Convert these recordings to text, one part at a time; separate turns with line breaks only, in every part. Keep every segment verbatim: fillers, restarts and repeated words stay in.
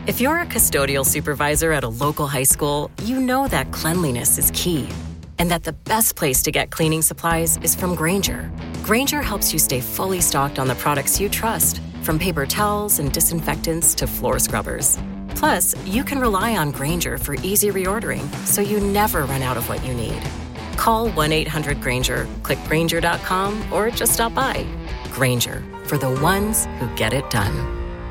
If you're a custodial supervisor at a local high school, you know that cleanliness is key, and that the best place to get cleaning supplies is from Grainger. Grainger helps you stay fully stocked on the products you trust, from paper towels and disinfectants to floor scrubbers. Plus, you can rely on Grainger for easy reordering, so you never run out of what you need. Call one eight hundred Grainger, click Grainger dot com, or just stop by. Grainger, for the ones who get it done.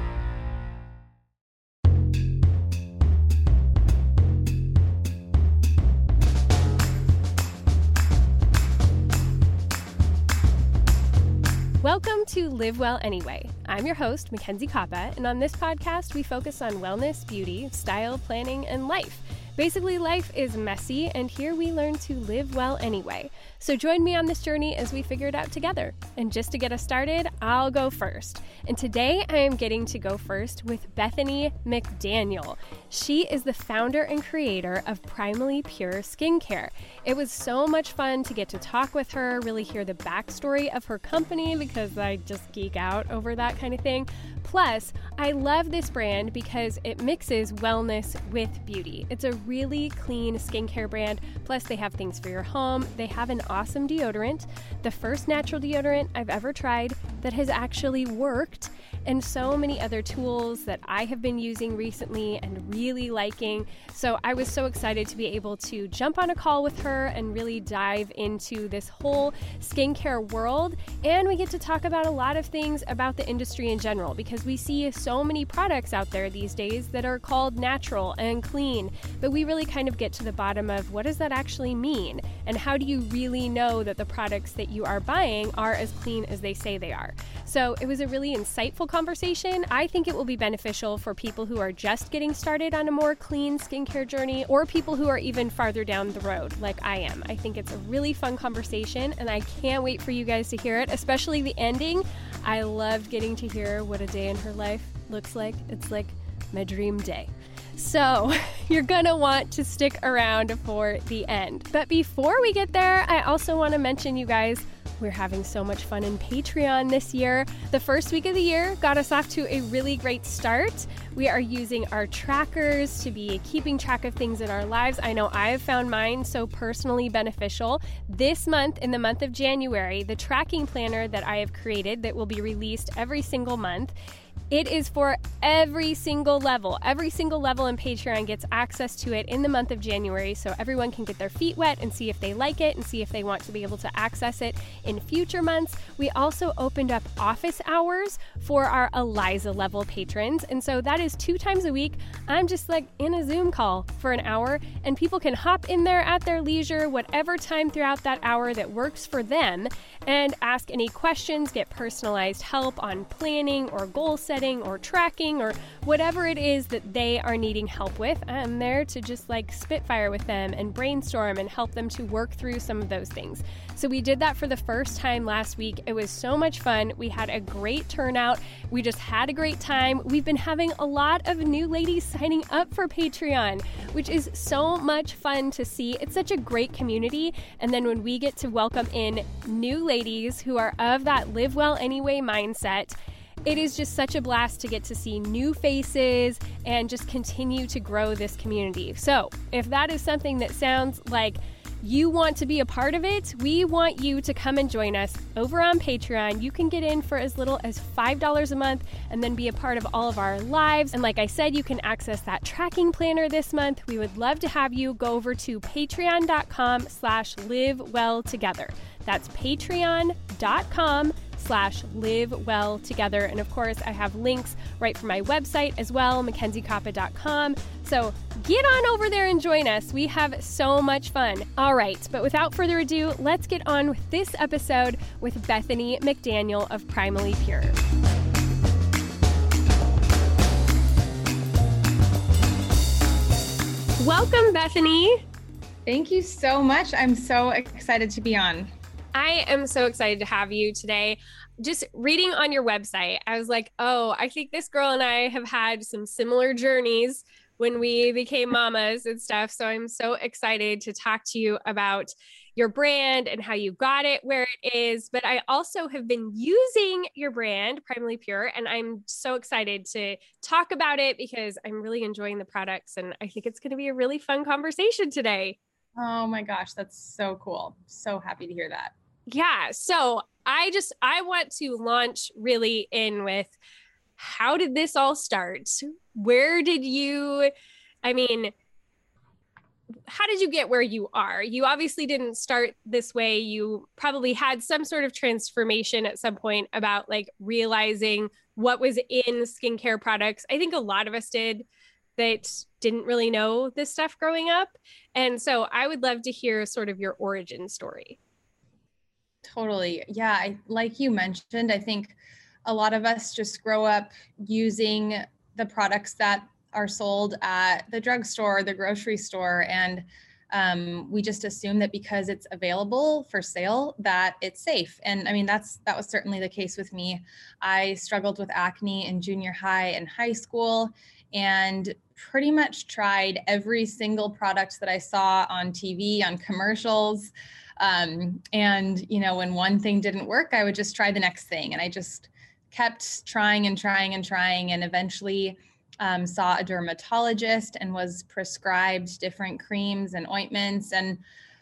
Welcome to Live Well Anyway. I'm your host, Mackenzie Koppa, and on this podcast, we focus on wellness, beauty, style, planning, and life. Basically, life is messy, and here we learn to live well anyway. So join me on this journey as we figure it out together. And just to get us started, I'll go first. And today, I am getting to go first with Bethany McDaniel. She is the founder and creator of Primally Pure Skincare. It was so much fun to get to talk with her, really hear the backstory of her company, because I just geek out over that kind of thing. Plus, I love this brand because it mixes wellness with beauty. It's a really clean skincare brand. Plus, they have things for your home. They have an awesome deodorant, the first natural deodorant I've ever tried that has actually worked, and so many other tools that I have been using recently and really liking. So I was so excited to be able to jump on a call with her and really dive into this whole skincare world. And we get to talk about a lot of things about the industry in general, because we see so many products out there these days that are called natural and clean, but we really kind of get to the bottom of what does that actually mean? And how do you really know that the products that you are buying are as clean as they say they are? So it was a really insightful conversation. I think it will be beneficial for people who are just getting started on a more clean skincare journey, or people who are even farther down the road like I am. I think it's a really fun conversation, and I can't wait for you guys to hear it, especially the ending. I loved getting to hear what a day in her life looks like. It's like my dream day. So you're gonna want to stick around for the end. But before we get there, I also want to mention, you guys, we're having so much fun in Patreon this year. The first week of the year got us off to a really great start. We are using our trackers to be keeping track of things in our lives. I know I have found mine so personally beneficial. This month, in the month of January, the tracking planner that I have created that will be released every single month, it is for every single level. Every single level in Patreon gets access to it in the month of January, so everyone can get their feet wet and see if they like it and see if they want to be able to access it in future months. We also opened up office hours for our Eliza level patrons, and so that is two times a week. I'm just like in a Zoom call for an hour, and people can hop in there at their leisure, whatever time throughout that hour that works for them, and ask any questions, get personalized help on planning or goal setting or tracking or whatever it is that they are needing help with. I'm there to just like spitfire with them and brainstorm and help them to work through some of those things. So we did that for the first time last week. It was so much fun. We had a great turnout. We just had a great time. We've been having a lot of new ladies signing up for Patreon, which is so much fun to see. It's such a great community. And then when we get to welcome in new ladies who are of that live well anyway mindset, it is just such a blast to get to see new faces and just continue to grow this community. So if that is something that sounds like you want to be a part of it, we want you to come and join us over on Patreon. You can get in for as little as five dollars a month and then be a part of all of our lives. And like I said, you can access that tracking planner this month. We would love to have you go over to patreon.com slash live well together. That's patreon.com slash live well together. And of course, I have links right from my website as well, mackenzie koppa dot com. So get on over there and join us. We have so much fun. All right, but without further ado, let's get on with this episode with Bethany McDaniel of Primally Pure. Welcome, Bethany.
Thank you so much. I'm so excited to be on.
I am so excited to have you today. Just reading on your website, I was like, oh, I think this girl and I have had some similar journeys when we became mamas and stuff. So I'm so excited to talk to you about your brand and how you got it where it is. But I also have been using your brand, Primally Pure, and I'm so excited to talk about it because I'm really enjoying the products. And I think it's going to be a really fun conversation today.
Oh my gosh, that's so cool. So happy to hear that.
Yeah. So I just, I want to launch really in with, how did this all start? Where did you, I mean, how did you get where you are? You obviously didn't start this way. You probably had some sort of transformation at some point about like realizing what was in skincare products. I think a lot of us did that didn't really know this stuff growing up. And so I would love to hear sort of your origin story.
Totally. Yeah. I, like you mentioned, I think a lot of us just grow up using the products that are sold at the drugstore, the grocery store, and um, we just assume that because it's available for sale that it's safe. And I mean, that's that was certainly the case with me. I struggled with acne in junior high and high school, and pretty much tried every single product that I saw on T V, on commercials. Um, and, you know, when one thing didn't work, I would just try the next thing. And I just kept trying and trying and trying, and eventually um, saw a dermatologist and was prescribed different creams and ointments and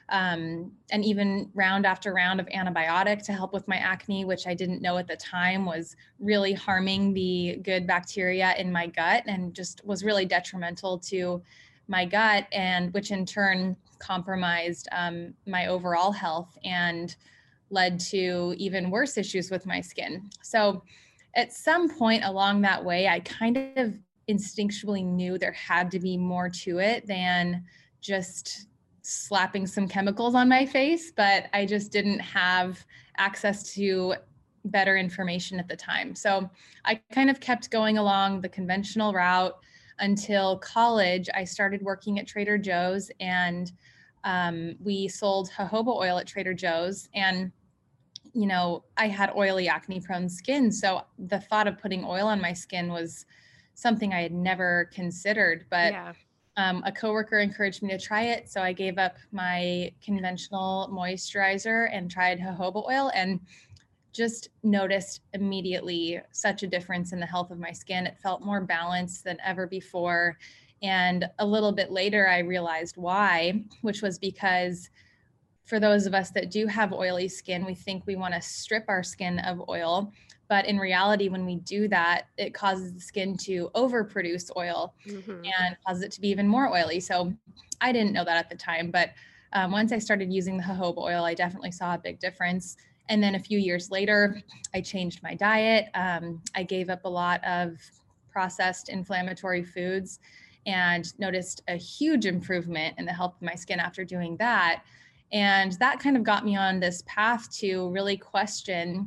um, and even round after round of antibiotic to help with my acne, which I didn't know at the time was really harming the good bacteria in my gut and just was really detrimental to my gut, and which in turn compromised um, my overall health and led to even worse issues with my skin. So at some point along that way, I kind of instinctually knew there had to be more to it than just slapping some chemicals on my face, but I just didn't have access to better information at the time. So I kind of kept going along the conventional route until college. I started working at Trader Joe's, and um, we sold jojoba oil at Trader Joe's. And you know, I had oily, acne-prone skin. So the thought of putting oil on my skin was something I had never considered. But yeah. um, a coworker encouraged me to try it. So I gave up my conventional moisturizer and tried jojoba oil, and just noticed immediately such a difference in the health of my skin. It felt more balanced than ever before. And a little bit later, I realized why, which was because for those of us that do have oily skin, we think we want to strip our skin of oil. But in reality, when we do that, it causes the skin to overproduce oil mm-hmm. and causes it to be even more oily. So I didn't know that at the time. But um, once I started using the jojoba oil, I definitely saw a big difference. And then a few years later, I changed my diet. Um, I gave up a lot of processed inflammatory foods and noticed a huge improvement in the health of my skin after doing that. And that kind of got me on this path to really question,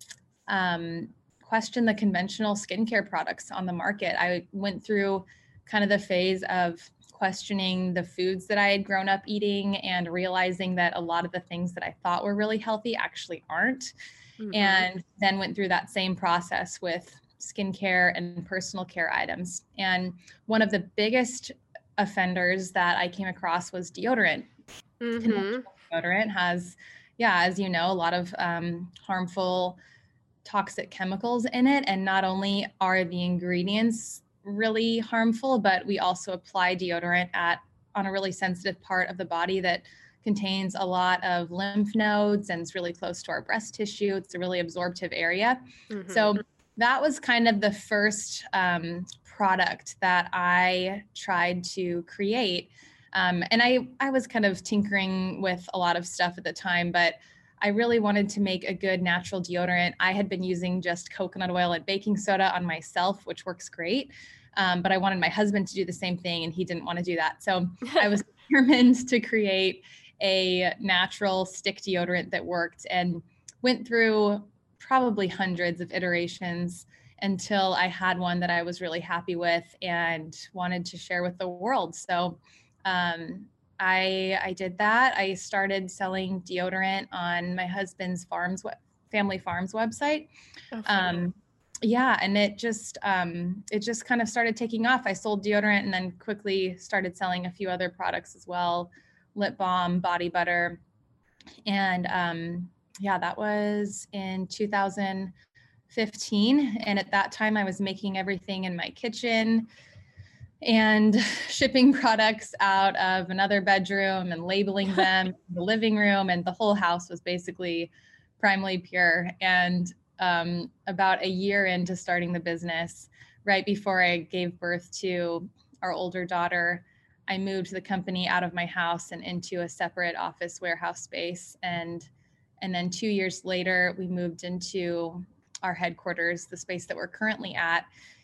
um, question the conventional skincare products on the market. I went through kind of the phase of questioning the foods that I had grown up eating and realizing that a lot of the things that I thought were really healthy actually aren't. Mm-hmm. And then went through that same process with skincare and personal care items. And one of the biggest offenders that I came across was deodorant. Mm-hmm. Deodorant has, yeah, as you know, a lot of um, harmful toxic chemicals in it. And not only are the ingredients really harmful, but we also apply deodorant at on a really sensitive part of the body that contains a lot of lymph nodes and is really close to our breast tissue. It's a really absorptive area. Mm-hmm. So that was kind of the first um, product that I tried to create. Um, and I, I was kind of tinkering with a lot of stuff at the time, but I really wanted to make a good natural deodorant. I had been using just coconut oil and baking soda on myself, which works great. Um, but I wanted my husband to do the same thing, and he didn't want to do that. So I was determined to create a natural stick deodorant that worked, and went through probably hundreds of iterations until I had one that I was really happy with and wanted to share with the world. So Um, I, I did that. I started selling deodorant on my husband's farms, family farms website. Oh, um, yeah, and it just um, it just kind of started taking off. I sold deodorant and then quickly started selling a few other products as well, lip balm, body butter, and um, yeah, that was in two thousand fifteen. And at that time, I was making everything in my kitchen and shipping products out of another bedroom and labeling them in the living room, and the whole house was basically Primely Pure. And um, about a year into starting the business, right before I gave birth to our older daughter, I moved the company out of my house and into a separate office warehouse space. And and then two years later, we moved into our headquarters, the space that we're currently at.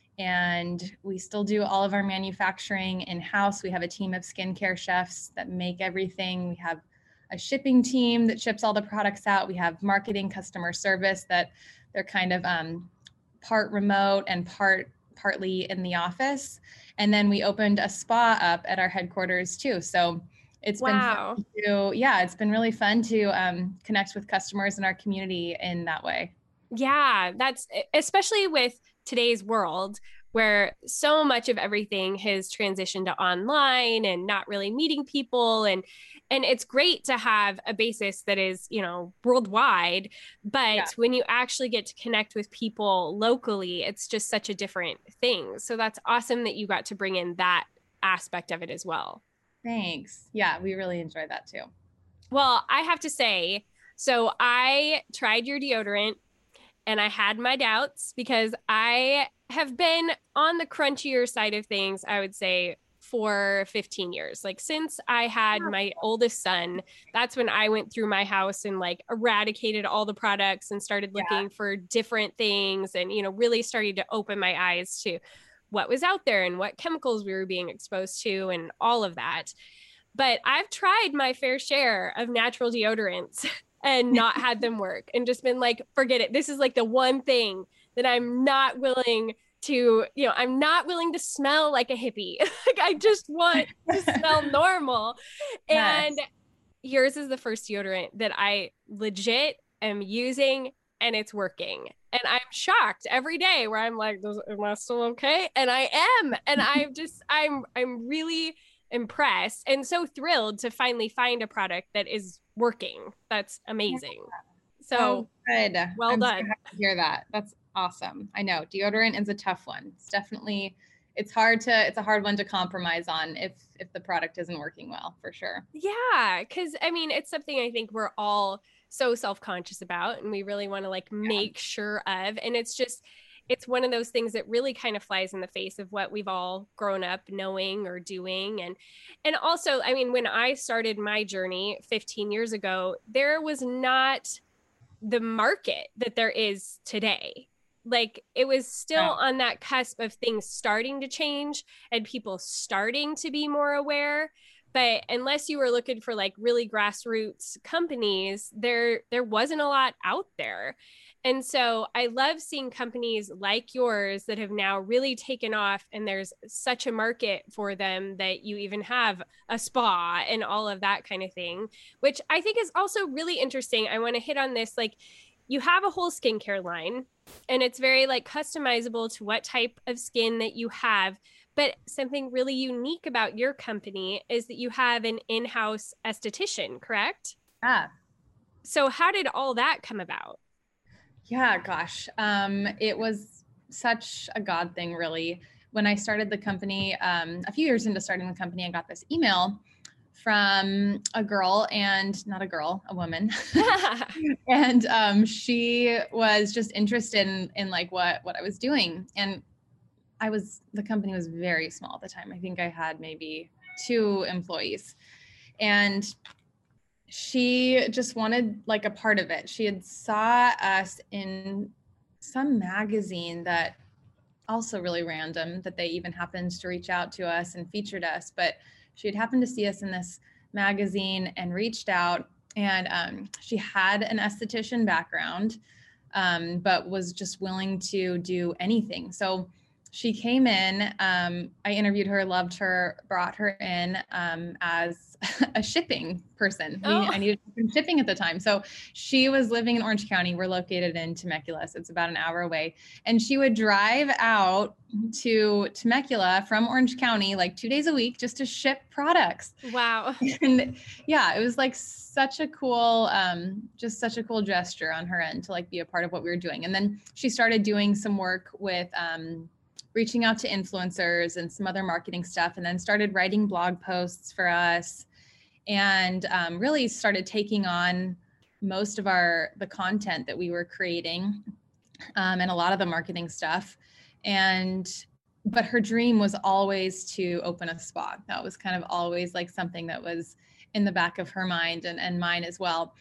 And we still do all of our manufacturing in-house. We have a team of skincare chefs that make everything. We have a shipping team that ships all the products out. We have marketing, customer service that they're kind of um, part remote and part partly in the office. And then we opened a spa up at our headquarters too. So it's
wow.
been fun to, yeah, it's been really fun to um, connect with customers in our community in that way.
Yeah, that's especially with today's world where so much of everything has transitioned to online and not really meeting people. And, and it's great to have a basis that is, you know, worldwide, but yeah. when you actually get to connect with people locally, it's just such a different thing. So that's awesome that you got to bring in that aspect of it as well.
Thanks. Yeah, we really enjoyed that too.
Well, I have to say, so I tried your deodorant and I had my doubts because I have been on the crunchier side of things, I would say, for fifteen years. Like since I had my oldest son, that's when I went through my house and like eradicated all the products and started looking yeah. for different things and, you know, really started to open my eyes to what was out there and what chemicals we were being exposed to and all of that. But I've tried my fair share of natural deodorants and not had them work and just been like, forget it. This is like the one thing that I'm not willing to, you know, I'm not willing to smell like a hippie. Like I just want to smell normal. Yes. And yours is the first deodorant that I legit am using and it's working. And I'm shocked every day where I'm like, am I still okay? And I am. And I'm just, I'm, I'm really impressed and so thrilled to finally find a product that is working. That's amazing. So
oh, good.
Well
I'm
done.
So happy to hear that. That's awesome. I know deodorant is a tough one. It's definitely, it's hard to, it's a hard one to compromise on if, if the product isn't working well, for sure.
Yeah. Cause I mean, it's something I think we're all so self-conscious about and we really want to like make yeah. sure of, and it's just, it's one of those things that really kind of flies in the face of what we've all grown up knowing or doing. And, and also, I mean, when I started my journey fifteen years ago, there was not the market that there is today. Like it was still yeah. on that cusp of things starting to change and people starting to be more aware. But unless you were looking for like really grassroots companies, there, there wasn't a lot out there. And so I love seeing companies like yours that have now really taken off and there's such a market for them that you even have a spa and all of that kind of thing, which I think is also really interesting. I want to hit on this. Like you have a whole skincare line and it's very like customizable to what type of skin that you have. But something really unique about your company is that you have an in-house esthetician, correct?
Yeah.
So how did all that come about?
Yeah, gosh. Um, it was such a God thing, really. When I started the company, um, a few years into starting the company, I got this email from a girl and not a girl, a woman. and um, she was just interested in, in like what, what I was doing. And I was, the company was very small at the time. I think I had maybe two employees. And she just wanted like a part of it. She had saw us in some magazine that also really random that they even happened to reach out to us and featured us, but she had happened to see us in this magazine and reached out, and um, she had an esthetician background, um, but was just willing to do anything. So she came in, um, I interviewed her, loved her, brought her in um, as a shipping person. We,
oh.
I needed some shipping at the time. So she was living in Orange County. We're located in Temecula, so it's about an hour away. And she would drive out to Temecula from Orange County like two days a week just to ship products.
Wow.
And yeah, it was like such a cool, um, just such a cool gesture on her end to like be a part of what we were doing. And then she started doing some work with, um, reaching out to influencers and some other marketing stuff, and then started writing blog posts for us, and um, really started taking on most of our the content that we were creating, um, and a lot of the marketing stuff. And but her dream was always to open a spa. That was kind of always like something that was in the back of her mind, and, and mine as well.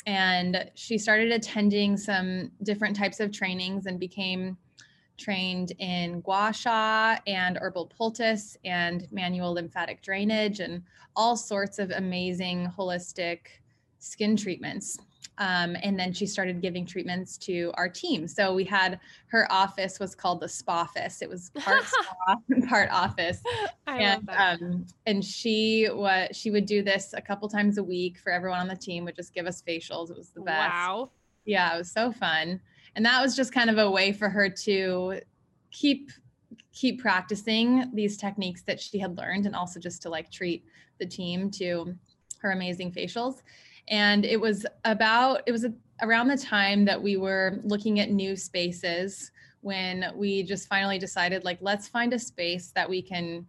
And she started attending some different types of trainings and became trained in gua sha and herbal poultice and manual lymphatic drainage and all sorts of amazing holistic skin treatments. Um, and then she started giving treatments to our team. So we had, her office was called the Spa-fice. It was part spa and part office.
I
and,
love that.
Um, and she was, she would do this a couple times a week for everyone on the team, would just give us facials. It was the best.
Wow.
Yeah, it was so fun. And that was just kind of a way for her to keep keep practicing these techniques that she had learned, and also just to like treat the team to her amazing facials. And it was about, it was a, around the time that we were looking at new spaces when we just finally decided, like, let's find a space that we can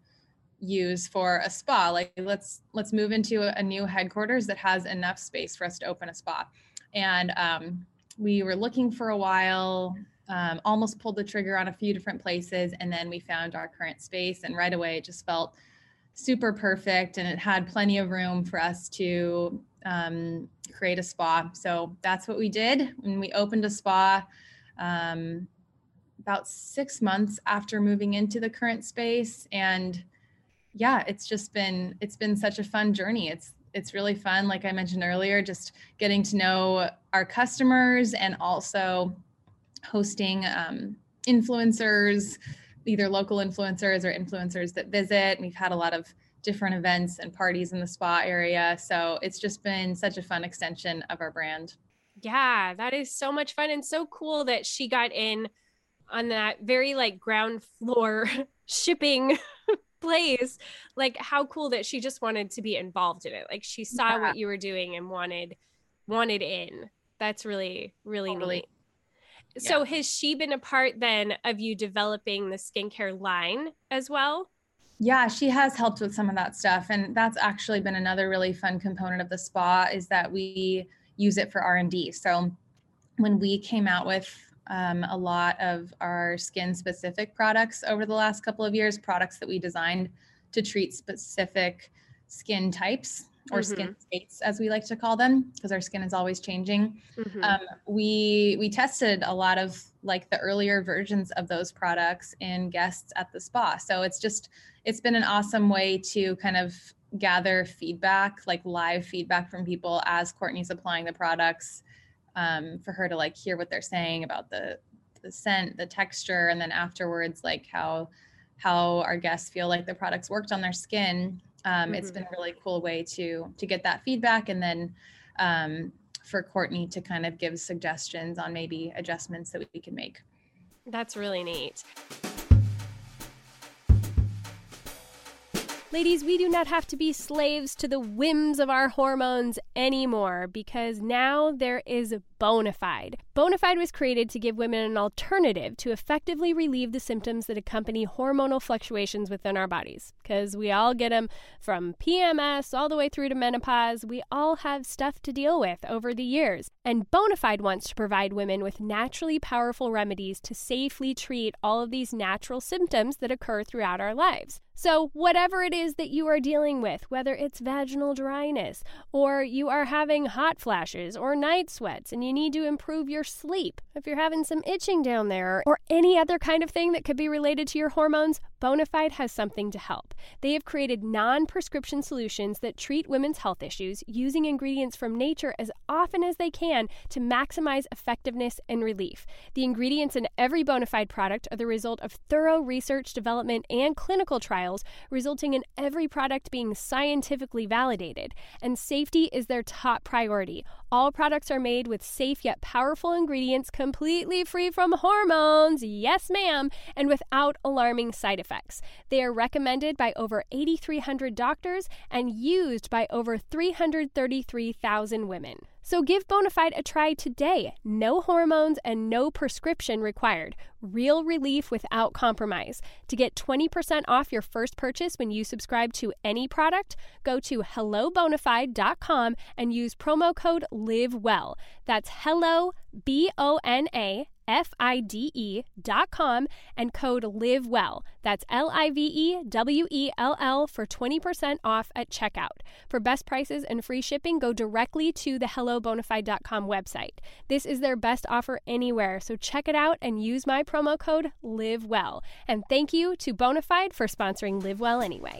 use for a spa. Like, let's, let's move into a, a new headquarters that has enough space for us to open a spa. And um, we were looking for a while, um, almost pulled the trigger on a few different places. And then we found our current space, and right away it just felt super perfect. And it had plenty of room for us to um, create a spa. So that's what we did. And we opened a spa um, about six months after moving into the current space. And yeah, it's just been, it's been such a fun journey. It's, it's really fun. Like I mentioned earlier, just getting to know our customers, and also hosting um, influencers, either local influencers or influencers that visit. We've had a lot of different events and parties in the spa area. So it's just been such a fun extension of our brand.
Yeah, that is so much fun, and so cool that she got in on that very like ground floor shipping place. Like, how cool that she just wanted to be involved in it. Like, she saw
Yeah.
what you were doing and wanted wanted in. That's really, really
Totally.
neat. So
Yeah.
has she been a part then of you developing the skincare line as well?
Yeah, she has helped with some of that stuff. And that's actually been another really fun component of the spa, is that we use it for R and D. So when we came out with um, a lot of our skin specific products over the last couple of years, products that we designed to treat specific skin types, or
Mhm.
skin states, as we like to call them, because our skin is always changing.
Mhm.
Um, we we tested a lot of like the earlier versions of those products in guests at the spa. So it's just, it's been an awesome way to kind of gather feedback, like live feedback from people as Courtney's applying the products, um, for her to like hear what they're saying about the the scent, the texture, and then afterwards, like how how our guests feel like the products worked on their skin. Um,
Mhm.
It's been a really cool way to to get that feedback, and then um, for Courtney to kind of give suggestions on maybe adjustments that we can make.
That's really neat. Ladies, we do not have to be slaves to the whims of our hormones anymore, because now there is Bonafide. Bonafide was created to give women an alternative to effectively relieve the symptoms that accompany hormonal fluctuations within our bodies. Because we all get them from P M S all the way through to menopause. We all have stuff to deal with over the years. And Bonafide wants to provide women with naturally powerful remedies to safely treat all of these natural symptoms that occur throughout our lives. So whatever it is that you are dealing with, whether it's vaginal dryness, or you are having hot flashes or night sweats and you need to improve your sleep, if you're having some itching down there, or any other kind of thing that could be related to your hormones, Bonafide has something to help. They have created non-prescription solutions that treat women's health issues using ingredients from nature as often as they can to maximize effectiveness and relief. The ingredients in every Bonafide product are the result of thorough research, development, and clinical trials, resulting in every product being scientifically validated. And safety is their top priority. All products are made with safe yet powerful ingredients, completely free from hormones, yes ma'am, and without alarming side effects. They are recommended by over eight thousand three hundred doctors and used by over three hundred thirty-three thousand women. So give Bonafide a try today. No hormones and no prescription required. Real relief without compromise. To get twenty percent off your first purchase when you subscribe to any product, go to hello bonafide dot com and use promo code LIVEWELL. That's hello, B O N A F I D E dot com and code LIVEWELL. That's L I V E W E L L for twenty percent off at checkout. For best prices and free shipping, go directly to the hello bonafide dot com website. This is their best offer anywhere, so check it out and use my promo code LIVEWELL. And thank you to Bonafide for sponsoring Live Well Anyway.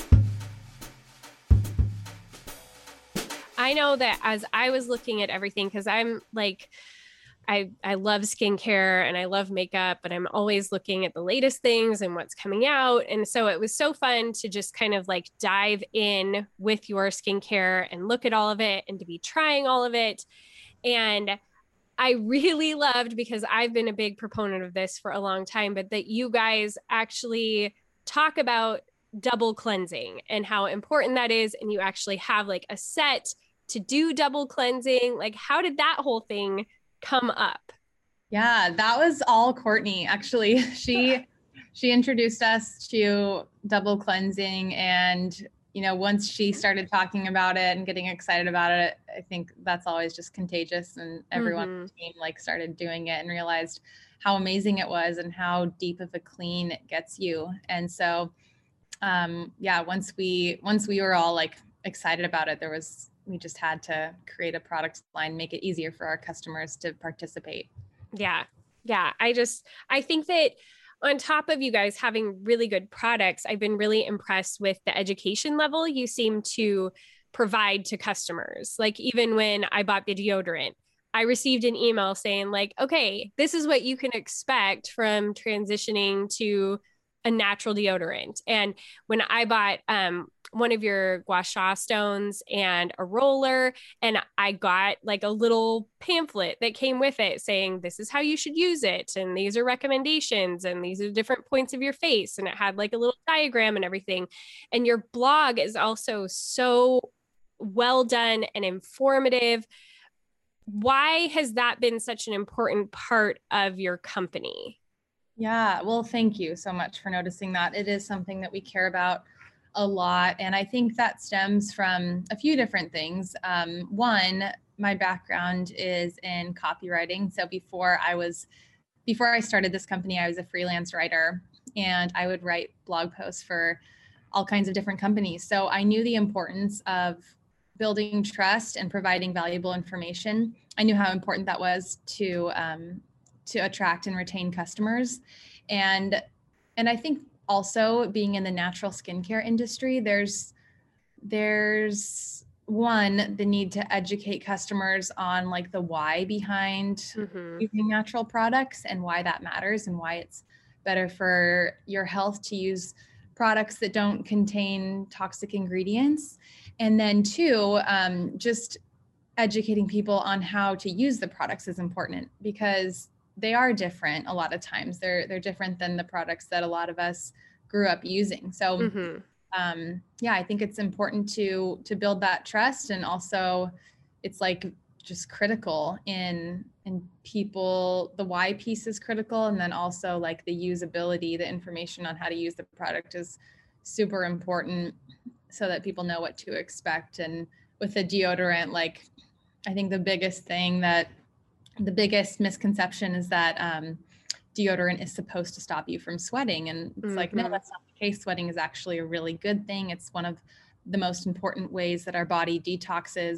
I know that as I was looking at everything, because I'm like, I, I love skincare and I love makeup, and I'm always looking at the latest things and what's coming out. And so it was so fun to just kind of like dive in with your skincare and look at all of it and to be trying all of it. And I really loved, because I've been a big proponent of this for a long time, but that you guys actually talk about double cleansing and how important that is. And you actually have like a set to do double cleansing. Like, how did that whole thing come up?
Yeah, that was all Courtney. Actually, she she introduced us to double cleansing, and you know, once she started talking about it and getting excited about it, I think that's always just contagious, and everyone mm-hmm. on the team like started doing it and realized how amazing it was and how deep of a clean it gets you. And so um yeah, once we once we were all like excited about it, there was we just had to create a product line, make it easier for our customers to participate.
Yeah. Yeah. I just, I think that on top of you guys having really good products, I've been really impressed with the education level you seem to provide to customers. Like, even when I bought the deodorant, I received an email saying like, okay, this is what you can expect from transitioning to a natural deodorant. And when I bought um, one of your gua sha stones and a roller, and I got like a little pamphlet that came with it saying, this is how you should use it. And these are recommendations. And these are different points of your face. And it had like a little diagram and everything. And your blog is also so well done and informative. Why has that been such an important part of your company?
Yeah, well, thank you so much for noticing that. It is something that we care about a lot. And I think that stems from a few different things. Um, one, my background is in copywriting. So before I was, before I started this company, I was a freelance writer, and I would write blog posts for all kinds of different companies. So I knew the importance of building trust and providing valuable information. I knew how important that was to um, to attract and retain customers. And, and I think also being in the natural skincare industry, there's, there's one, the need to educate customers on like the why behind mm-hmm. using natural products and why that matters and why it's better for your health to use products that don't contain toxic ingredients. And then two, um, just educating people on how to use the products is important, because they are different a lot of times. They're they're different than the products that a lot of us grew up using. So mm-hmm. um, yeah, I think it's important to to build that trust, and also it's like just critical in in people. The why piece is critical, and then also like the usability, the information on how to use the product is super important, so that people know what to expect. And with the deodorant, like I think the biggest thing that the biggest misconception is that um, deodorant is supposed to stop you from sweating. And it's mm-hmm. like, no, that's not the case. Sweating is actually a really good thing. It's one of the most important ways that our body detoxes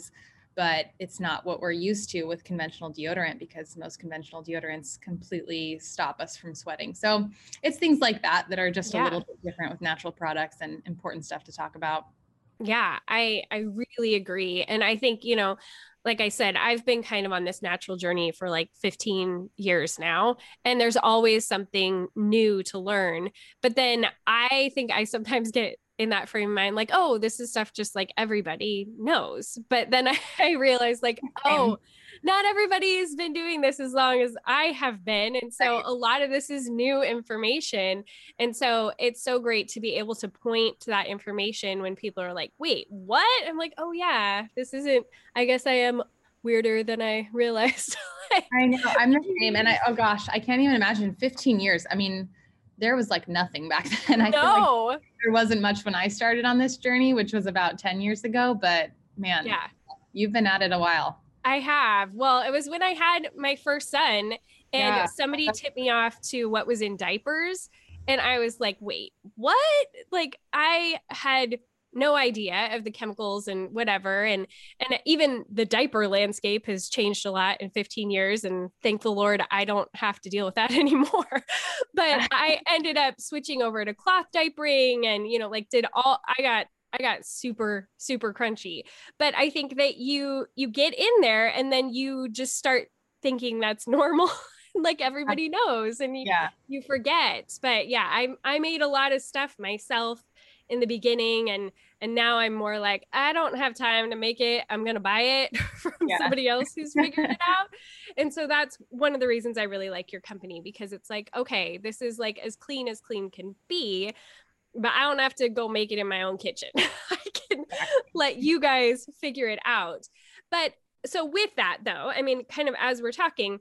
but it's not what we're used to with conventional deodorant, because most conventional deodorants completely stop us from sweating. So it's things like that that are just
Yeah.
a little bit different with natural products, and important stuff to talk about.
Yeah, I I really agree. And I think, you know, like I said, I've been kind of on this natural journey for like fifteen years now, and there's always something new to learn. But then I think I sometimes get in that frame of mind, like, oh, this is stuff just like everybody knows. But then I, I realize, like, oh, not everybody has been doing this as long as I have been. And so
Right.
a lot of this is new information. And so it's so great to be able to point to that information when people are like, wait, what? I'm like, oh yeah, this isn't, I guess I am weirder than I realized.
I know, I'm the same. And I, oh gosh, I can't even imagine fifteen years. I mean, there was like nothing back then. I feel like
No.
there wasn't much when I started on this journey, which was about ten years ago, but man,
Yeah,
you've been at it a while.
I have. Well, it was when I had my first son, and
Yeah.
somebody tipped me off to what was in diapers. And I was like, wait, what? Like, I had no idea of the chemicals and whatever. And and even the diaper landscape has changed a lot in fifteen years. And thank the Lord, I don't have to deal with that anymore. But I ended up switching over to cloth diapering, and, you know, like did all, I got I got super, super crunchy. But I think that you you get in there, and then you just start thinking that's normal. Like everybody knows, and you,
Yeah.
you forget. But yeah, I I made a lot of stuff myself in the beginning, and and now I'm more like, I don't have time to make it. I'm gonna buy it from
Yeah.
somebody else who's figured it out. And so that's one of the reasons I really like your company, because it's like, okay, this is like as clean as clean can be, but I don't have to go make it in my own kitchen. I can let you guys figure it out. But so with that though, I mean, kind of as we're talking,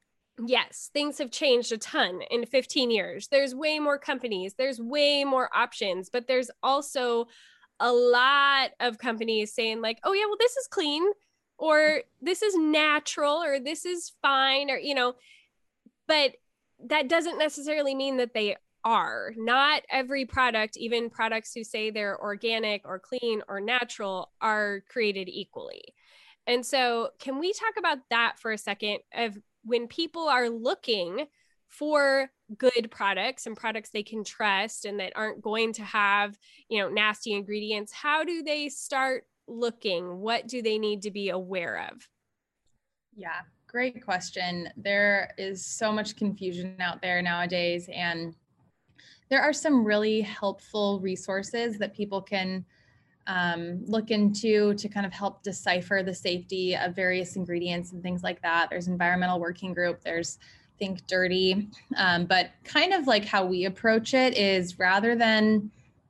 yes, things have changed a ton in fifteen years. There's way more companies, there's way more options, but there's also a lot of companies saying like, oh yeah, well, this is clean, or this is natural, or this is fine, or, you know, but that doesn't necessarily mean that they are. Not every product, even products who say they're organic or clean or natural, are created equally. And so can we talk about that for a second, of when people are looking for good products and products they can trust and that aren't going to have, you know, nasty ingredients, how do they start looking? What do they need to be aware of?
Yeah, great question. There is so much confusion out there nowadays, and there are some really helpful resources that people can um, look into to kind of help decipher the safety of various ingredients and things like that. There's Environmental Working Group, there's Think Dirty, um, but kind of like how we approach it is, rather than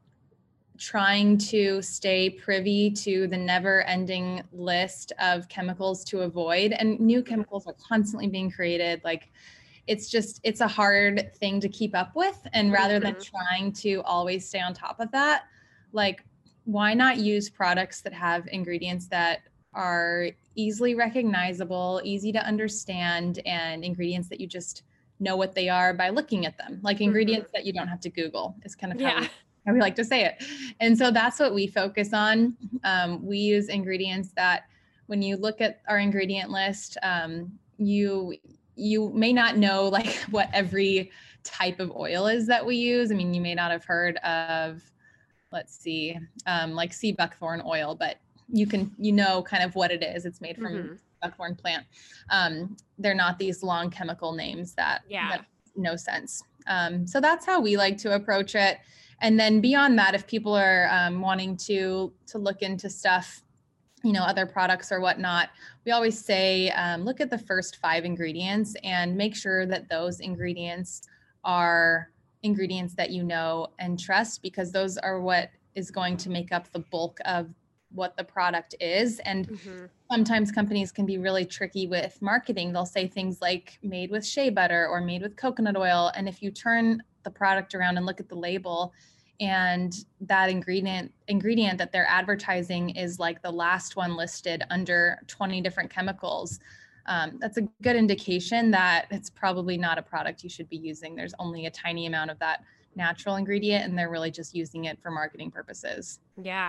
trying to stay privy to the never-ending list of chemicals to avoid, and new chemicals are constantly being created, like it's just, it's a hard thing to keep up with. And rather than trying to always stay on top of that, like, why not use products that have ingredients that are easily recognizable, easy to understand, and ingredients that you just know what they are by looking at them, like ingredients mm-hmm. that you don't have to Google, is kind of how, yeah. we, how we like to say it. And so that's what we focus on. Um, we use ingredients that when you look at our ingredient list, um, you you may not know like what every type of oil is that we use. I mean, you may not have heard of, let's see, um, like sea buckthorn oil, but you can, you know, kind of what it is. It's made from mm-hmm. buckthorn plant. Um, they're not these long chemical names that,
yeah.
that make no sense. Um, so that's how we like to approach it. And then beyond that, if people are um, wanting to, to look into stuff, you know, other products or whatnot, we always say, um, look at the first five ingredients and make sure that those ingredients are ingredients that you know and trust, because those are what is going to make up the bulk of what the product is. And mm-hmm. sometimes companies can be really tricky with marketing. They'll say things like made with shea butter or made with coconut oil. And if you turn the product around and look at the label, and that ingredient ingredient that they're advertising is like the last one listed under twenty different chemicals, um, that's a good indication that it's probably not a product you should be using. There's only a tiny amount of that natural ingredient, and they're really just using it for marketing purposes.
Yeah.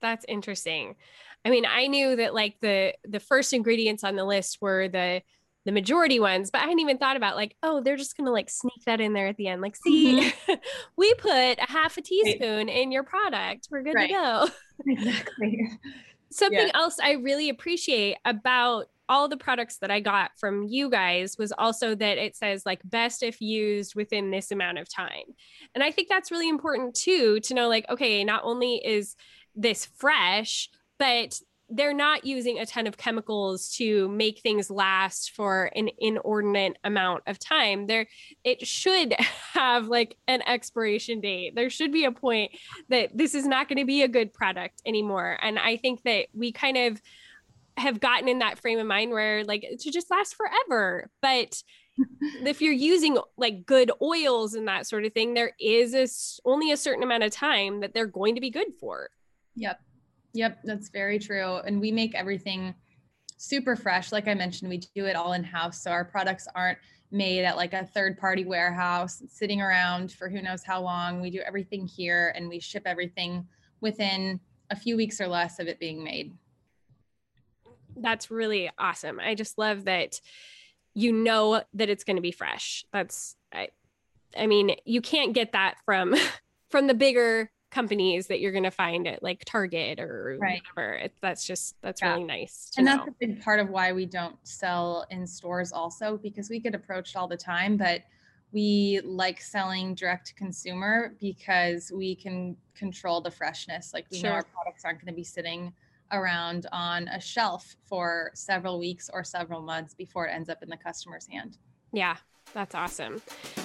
That's interesting. I mean, I knew that like the the first ingredients on the list were the the majority ones, but I hadn't even thought about like, oh, they're just gonna like sneak that in there at the end. Like, see,
Mm-hmm.
we put a half a
Right.
teaspoon in your product. We're good to
Right.
go.
Exactly.
Something
Yeah.
else I really appreciate about all the products that I got from you guys was also that it says like best if used within this amount of time. And I think that's really important too, to know like, okay, not only is this fresh, but they're not using a ton of chemicals to make things last for an inordinate amount of time. There, it should have like an expiration date. There should be a point that this is not going to be a good product anymore. And I think that we kind of have gotten in that frame of mind where like it should just last forever. But if you're using like good oils and that sort of thing, there is a, only a certain amount of time that they're going to be good for.
Yep. Yep. That's very true. And we make everything super fresh. Like I mentioned, we do it all in house. So our products aren't made at like a third party warehouse sitting around for who knows how long. We do everything here and we ship everything within a few weeks or less of it being made.
That's really awesome. I just love that you know that it's going to be fresh. That's, I, I mean, you can't get that from, from the bigger companies that you're going to find at like Target or
right.
whatever. It, that's just, that's
yeah.
really nice to
and
know.
That's a big part of why we don't sell in stores also, because we get approached all the time, but we like selling direct to consumer because we can control the freshness. Like we
Sure.
know our products aren't going to be sitting around on a shelf for several weeks or several months before it ends up in the customer's hand.
Yeah, that's awesome.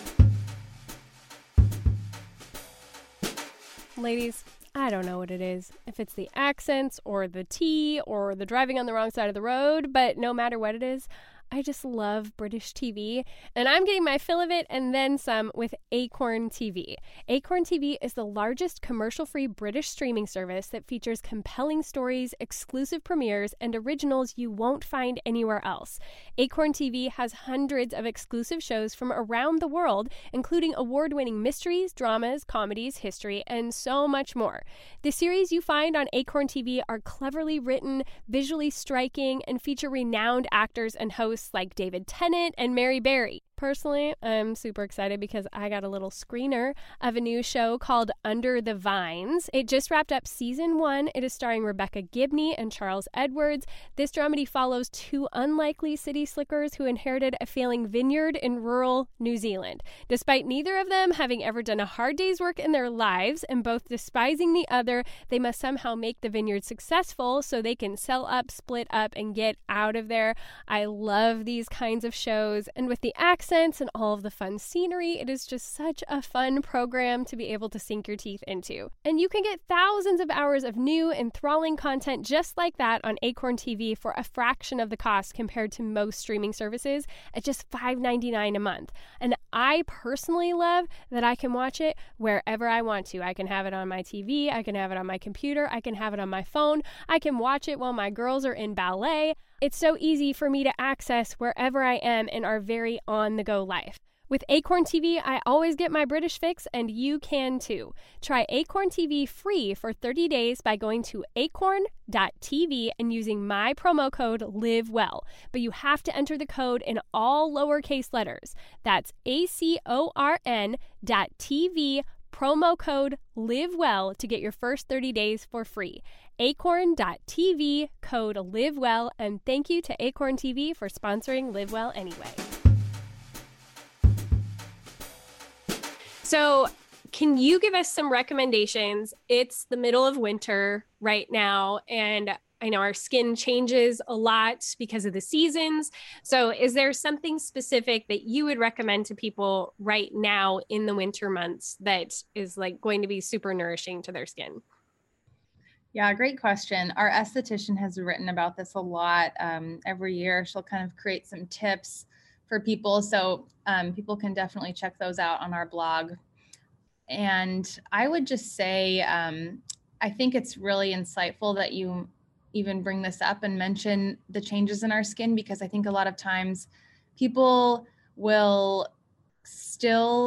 Ladies, I don't know what it is, if it's the accents or the tea or the driving on the wrong side of the road, but no matter what it is, I just love British T V, and I'm getting my fill of it and then some with Acorn T V. Acorn T V is the largest commercial-free British streaming service that features compelling stories, exclusive premieres, and originals you won't find anywhere else. Acorn T V has hundreds of exclusive shows from around the world, including award-winning mysteries, dramas, comedies, history, and so much more. The series you find on Acorn T V are cleverly written, visually striking, and feature renowned actors and hosts like David Tennant and Mary Berry. Personally, I'm super excited because I got a little screener of a new show called Under the Vines. It just wrapped up season one. It is starring Rebecca Gibney and Charles Edwards. This dramedy follows two unlikely city slickers who inherited a failing vineyard in rural New Zealand. Despite neither of them having ever done a hard day's work in their lives and both despising the other, they must somehow make the vineyard successful so they can sell up, split up, and get out of there. I love these kinds of shows, and with the accents and all of the fun scenery, it is just such a fun program to be able to sink your teeth into. And you can get thousands of hours of new, enthralling content just like that on Acorn T V for a fraction of the cost compared to most streaming services at just five dollars and ninety-nine cents a month. And I personally love that I can watch it wherever I want to. I can have it on my T V, I can have it on my computer, I can have it on my phone, I can watch it while my girls are in ballet. It's so easy for me to access wherever I am in our very on-the-go life. With Acorn T V, I always get my British fix, and you can too. Try Acorn T V free for thirty days by going to acorn dot t v and using my promo code LIVEWELL. But you have to enter the code in all lowercase letters. That's A C O R N dot T V, promo code LIVEWELL to get your first thirty days for free. acorn dot t v, code LIVEWELL, and thank you to Acorn T V for sponsoring Live Well Anyway. So can you give us some recommendations? It's the middle of winter right now, and I know our skin changes a lot because of the seasons. So is there something specific that you would recommend to people right now in the winter months that is like going to be super nourishing to their skin?
Yeah, great question. Our esthetician has written about this a lot. Um, every year, she'll kind of create some tips for people. So um, people can definitely check those out on our blog. And I would just say, um, I think it's really insightful that you even bring this up and mention the changes in our skin, because I think a lot of times people will still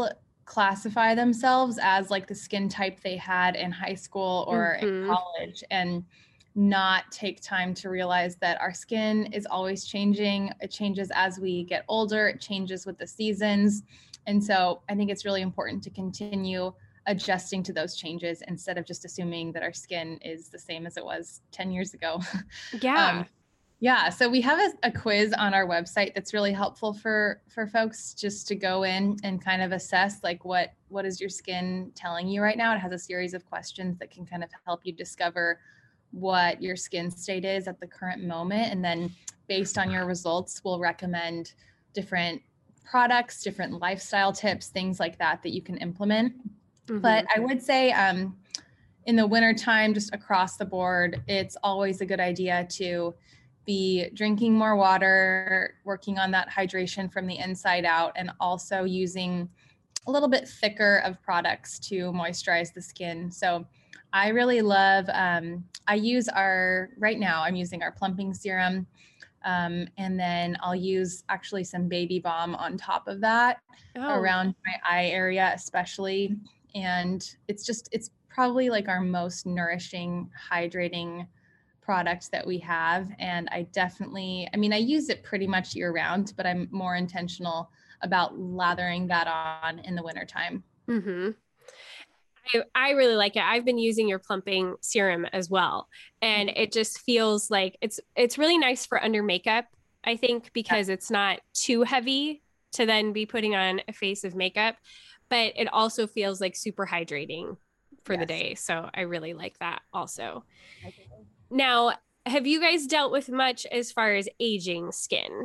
classify themselves as like the skin type they had in high school or
Mhm.
in college, and not take time to realize that our skin is always changing. It changes as we get older, it changes with the seasons. And so I think it's really important to continue adjusting to those changes instead of just assuming that our skin is the same as it was ten years ago.
Yeah.
um, yeah, so we have a, a quiz on our website that's really helpful for for folks just to go in and kind of assess like what what is your skin telling you right now. It has a series of questions that can kind of help you discover what your skin state is at the current moment, and then based on your results, we'll recommend different products, different lifestyle tips, things like that that you can implement.
Mhm.
But I would say um, in the wintertime, just across the board, it's always a good idea to be drinking more water, working on that hydration from the inside out, and also using a little bit thicker of products to moisturize the skin. So I really love, um, I use our, right now I'm using our plumping serum. Um, and then I'll use actually some baby balm on top of that
Oh.
around my eye area, especially. And it's just, it's probably like our most nourishing, hydrating product that we have. And I definitely, I mean, I use it pretty much year round, but I'm more intentional about lathering that on in the wintertime.
Mm-hmm. I, I really like it. I've been using your plumping serum as well. And it just feels like it's it's really nice for under makeup, I think, because it's not too heavy to then be putting on a face of makeup, but it also feels like super hydrating for
Yes.
the day. So I really like that also. Now, have you guys dealt with much as far as aging skin?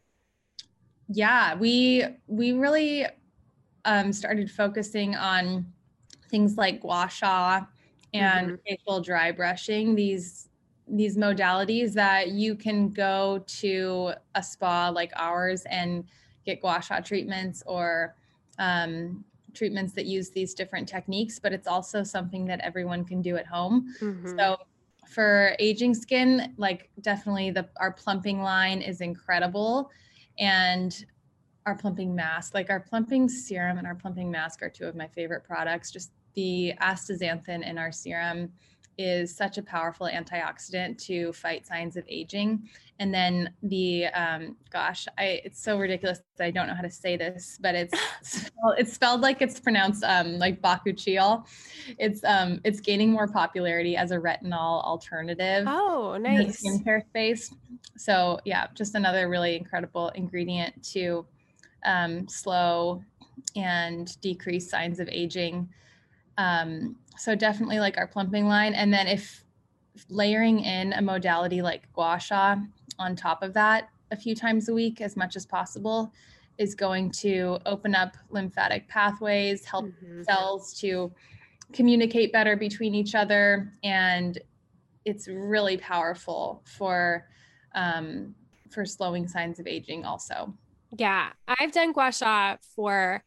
Yeah, we we really um, started focusing on things like gua sha and
Mhm.
facial dry brushing, these these modalities that you can go to a spa like ours and get gua sha treatments or um, treatments that use these different techniques, but it's also something that everyone can do at home.
Mhm.
So for aging skin, like definitely the our plumping line is incredible, and our plumping mask, like our plumping serum and our plumping mask are two of my favorite products. Just the astaxanthin in our serum is such a powerful antioxidant to fight signs of aging. And then the, um, gosh, I, it's so ridiculous that I don't know how to say this, but it's, it's spelled like it's pronounced um, like bakuchiol. It's, um, it's gaining more popularity as a retinol alternative.
Oh,
In the
nice.
skincare space. So yeah, just another really incredible ingredient to um, slow and decrease signs of aging. Um, so definitely like our plumping line. And then if layering in a modality like gua sha on top of that a few times a week, as much as possible, is going to open up lymphatic pathways, help
Mhm.
cells to communicate better between each other. And it's really powerful for, um, for slowing signs of aging also.
Yeah, I've done gua sha for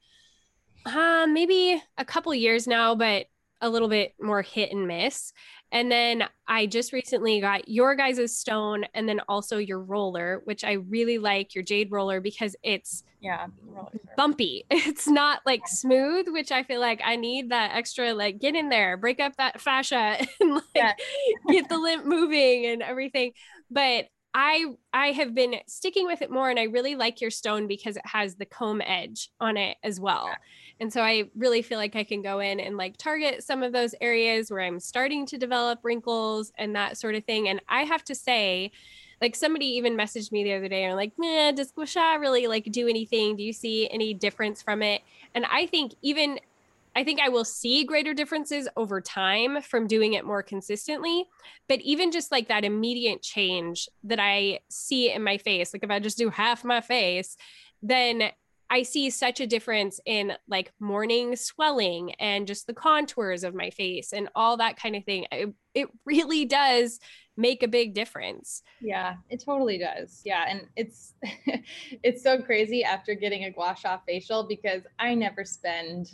uh, maybe a couple years now, but a little bit more hit and miss. And then I just recently got your guys' stone and then also your roller, which I really like, your jade roller, because it's
Yeah.
bumpy. It's not like smooth, which I feel like I need that extra, like get in there, break up that fascia and like
Yeah.
get the lymph moving and everything. But I I have been sticking with it more, and I really like your stone because it has the comb edge on it as well. And so I really feel like I can go in and like target some of those areas where I'm starting to develop wrinkles and that sort of thing. And I have to say, like somebody even messaged me the other day and like, nah, does gua sha really like do anything? Do you see any difference from it? And I think even I think I will see greater differences over time from doing it more consistently. But even just like that immediate change that I see in my face, like if I just do half my face, then I see such a difference in like morning swelling and just the contours of my face and all that kind of thing. It, it really does make a big difference.
Yeah, it totally does. Yeah. And it's, it's so crazy after getting a gua sha facial because I never spend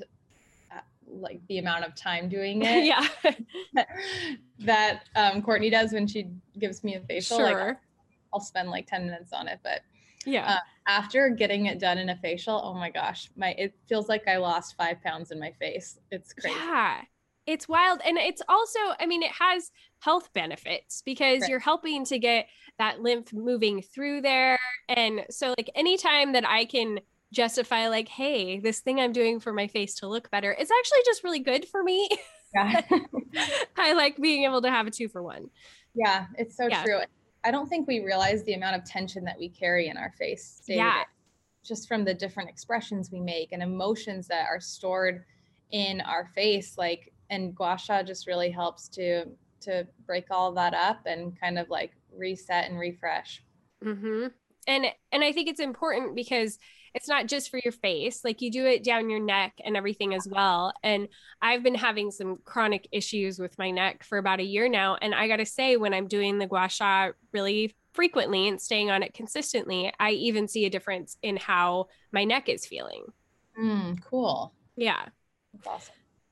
like the amount of time doing it
Yeah.
that um, Courtney does when she gives me a facial.
Sure.
Like I'll, I'll spend like ten minutes on it, but
Yeah.
Uh, after getting it done in a facial, oh my gosh, my it feels like I lost five pounds in my face. It's crazy.
Yeah. It's wild. And it's also, I mean, it has health benefits because
Right.
you're helping to get that lymph moving through there. And so like anytime that I can justify like, hey, this thing I'm doing for my face to look better, it's actually just really good for me.
Yeah.
I like being able to have a two for one.
Yeah, it's so
Yeah.
true. I don't think we realize the amount of tension that we carry in our face day to
Yeah.
day, just from the different expressions we make and emotions that are stored in our face. Like, and gua sha just really helps to to break all of that up and kind of like reset and refresh.
Mm-hmm. And and I think it's important because it's not just for your face, like you do it down your neck and everything as well. And I've been having some chronic issues with my neck for about a year now. And I got to say, when I'm doing the gua sha really frequently and staying on it consistently, I even see a difference in how my neck is feeling.
Mm, cool.
Yeah.
That's awesome.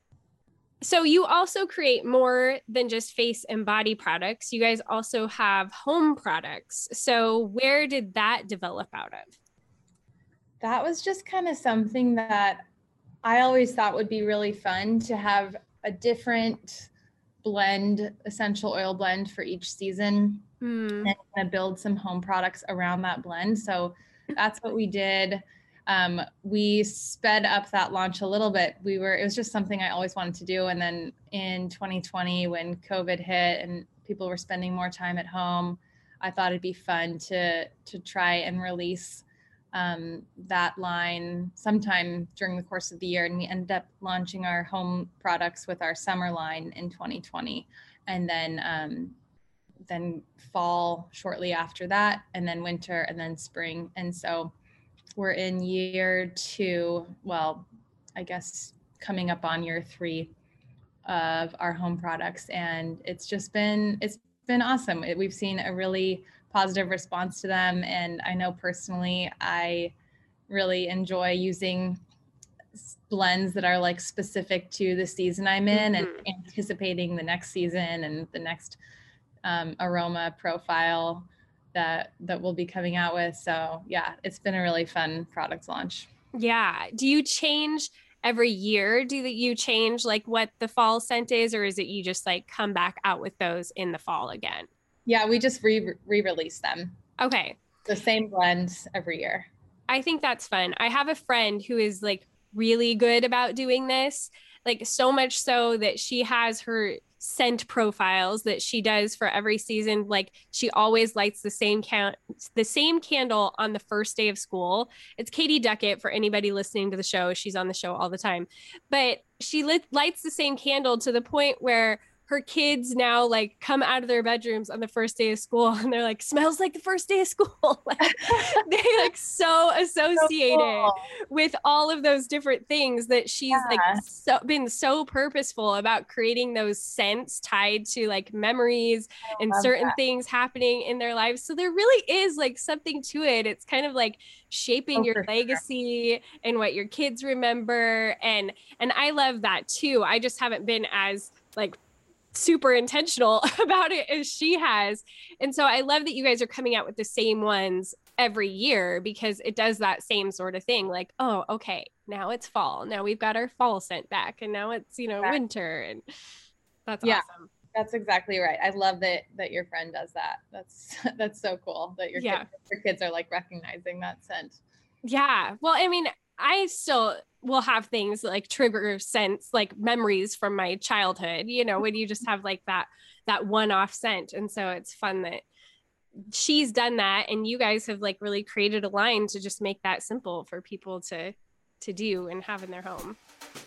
So you also create more than just face and body products. You guys also have home products. So where did that develop out of?
That was just kind of something that I always thought would be really fun to have a different blend, essential oil blend for each season,
Mm.
and kind of build some home products around that blend. So that's what we did. Um, we sped up that launch a little bit. We were, it was just something I always wanted to do. And then in twenty twenty, when COVID hit and people were spending more time at home, I thought it'd be fun to, to try and release um, that line sometime during the course of the year. And we ended up launching our home products with our summer line in twenty twenty. And then, um, then fall shortly after that, and then winter, and then spring. And so we're in year two, well, I guess coming up on year three of our home products. And it's just been, it's been awesome. It, we've seen a really positive response to them. And I know personally, I really enjoy using blends that are like specific to the season I'm in, mm-hmm. and anticipating the next season and the next um, aroma profile that that we'll be coming out with. So yeah, it's been a really fun product launch.
Yeah. Do you change every year? Do you change like what the fall scent is, or is it you just like come back out with those in the fall again?
Yeah, we just re re-release them.
Okay.
The same blends every year.
I think that's fun. I have a friend who is like really good about doing this, like so much so that she has her scent profiles that she does for every season. Like she always lights the same can the same candle on the first day of school. It's Katie Duckett for anybody listening to the show. She's on the show all the time, but she lit, lights the same candle to the point where her kids now like come out of their bedrooms on the first day of school and they're like, smells like the first day of school. Like, they like so associated so cool. with all of those different things that she's yeah. like so been so purposeful about creating those scents tied to like memories I and certain that. things happening in their lives. So there really is like something to it. It's kind of like shaping oh, your legacy sure. and what your kids remember. And, and I love that too. I just haven't been as like super intentional about it as she has. And so I love that you guys are coming out with the same ones every year, because it does that same sort of thing. Like, oh, okay, now it's fall. Now we've got our fall scent back, and now it's, you know, exactly. winter. And that's yeah, awesome.
That's exactly right. I love that, that your friend does that. That's, that's so cool that your, yeah. kids, your kids are like recognizing that scent.
Yeah. Well, I mean, I still will have things like trigger scents, like memories from my childhood, you know, when you just have like that, that one-off scent. And so it's fun that she's done that. And you guys have like really created a line to just make that simple for people to, to do and have in their home.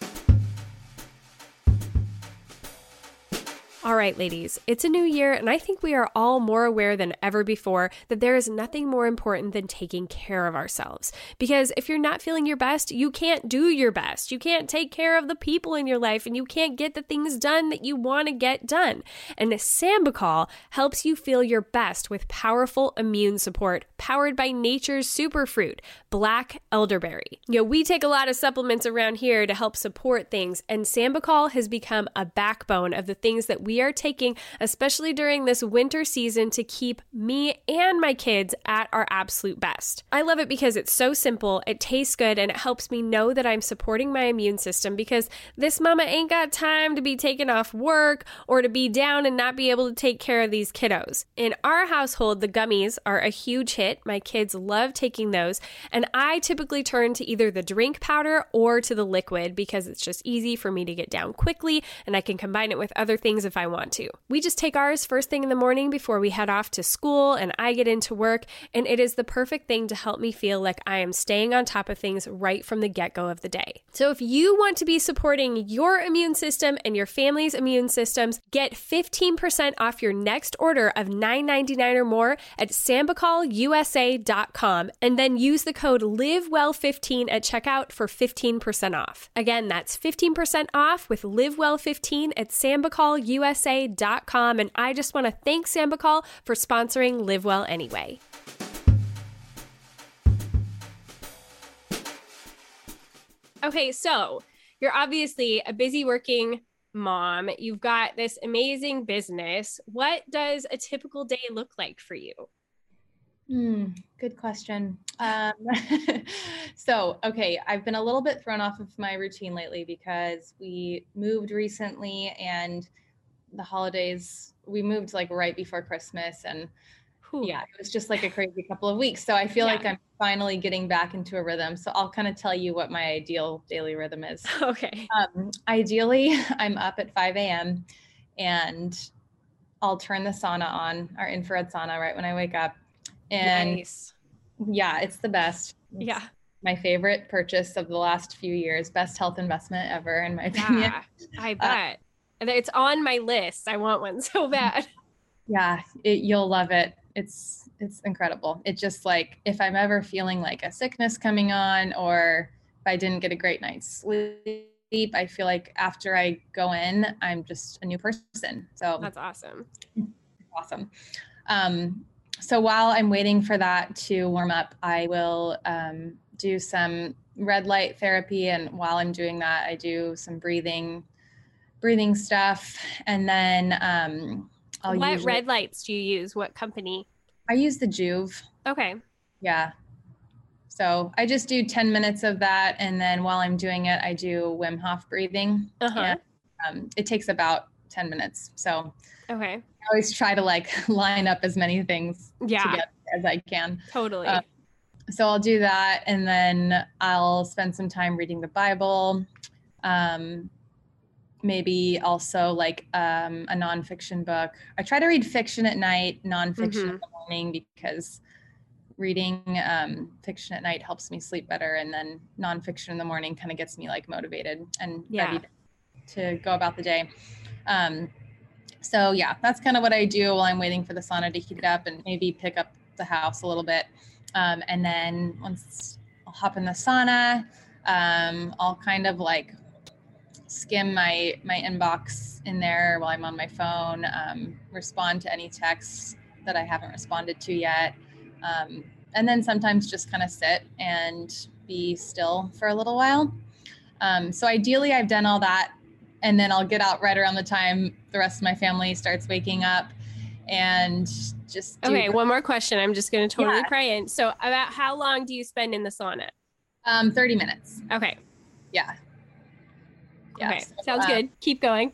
All right, ladies, it's a new year, and I think we are all more aware than ever before that there is nothing more important than taking care of ourselves. Because if you're not feeling your best, you can't do your best. You can't take care of the people in your life, and you can't get the things done that you want to get done. And Sambucol helps you feel your best with powerful immune support, powered by nature's superfruit, black elderberry. You know, we take a lot of supplements around here to help support things, and Sambucol has become a backbone of the things that we we are taking, especially during this winter season, to keep me and my kids at our absolute best. I love it because it's so simple, it tastes good, and it helps me know that I'm supporting my immune system, because this mama ain't got time to be taking off work or to be down and not be able to take care of these kiddos. In our household, the gummies are a huge hit. My kids love taking those, and I typically turn to either the drink powder or to the liquid because it's just easy for me to get down quickly, and I can combine it with other things if I want to. We just take ours first thing in the morning before we head off to school and I get into work, and it is the perfect thing to help me feel like I am staying on top of things right from the get-go of the day. So if you want to be supporting your immune system and your family's immune systems, get fifteen percent off your next order of nine ninety-nine or more at Sambucol U S A dot com, and then use the code live well fifteen at checkout for fifteen percent off. Again, that's fifteen percent off with live well fifteen at Sambucol U S A dot com, and I just want to thank Sambucol for sponsoring Live Well Anyway. Okay, so you're obviously a busy working mom. You've got this amazing business. What does a typical day look like for you?
Hmm, good question. Um, so, okay, I've been a little bit thrown off of my routine lately because we moved recently, and the holidays, we moved like right before Christmas, and
Whew.
yeah, it was just like a crazy couple of weeks. So I feel
Yeah.
like I'm finally getting back into a rhythm. So I'll kind of tell you what my ideal daily rhythm is.
Okay.
Um, ideally, I'm up at five a.m. and I'll turn the sauna on, our infrared sauna, right when I wake up. And
Nice.
yeah, it's the best. It's
Yeah.
my favorite purchase of the last few years. Best health investment ever, in my opinion.
Yeah, I bet. And it's on my list. I want one so bad.
Yeah, it, you'll love it. It's it's incredible. It just like, if I'm ever feeling like a sickness coming on, or if I didn't get a great night's sleep, I feel like after I go in, I'm just a new person. So
That's awesome.
awesome. Um, so while I'm waiting for that to warm up, I will um, do some red light therapy. And while I'm doing that, I do some breathing, breathing stuff. And then um, I'll
What
usually,
red lights do you use? What company?
I use the Juve.
Okay.
Yeah. So I just do ten minutes of that. And then while I'm doing it, I do Wim Hof breathing.
Uh-huh.
And, um, it takes about ten minutes. So
Okay.
I always try to like line up as many things
Yeah.
together as I can.
Totally.
Um, so I'll do that. And then I'll spend some time reading the Bible. Um, maybe also like um, a nonfiction book. I try to read fiction at night, nonfiction
Mhm.
in the morning, because reading um, fiction at night helps me sleep better. And then nonfiction in the morning kind of gets me like motivated and
Yeah.
ready to go about the day. Um, so yeah, that's kind of what I do while I'm waiting for the sauna to heat up, and maybe pick up the house a little bit. Um, and then once I'll hop in the sauna, um, I'll kind of like skim my, my inbox in there while I'm on my phone, um, respond to any texts that I haven't responded to yet. Um, and then sometimes just kind of sit and be still for a little while. Um, so ideally I've done all that, and then I'll get out right around the time the rest of my family starts waking up, and just do,
Okay. One more question. I'm just going to totally
Yeah.
pry in. So about how long do you spend in the sauna?
um, thirty minutes.
Okay.
Yeah. Yeah,
Okay.
so,
Sounds
uh,
good. Keep going.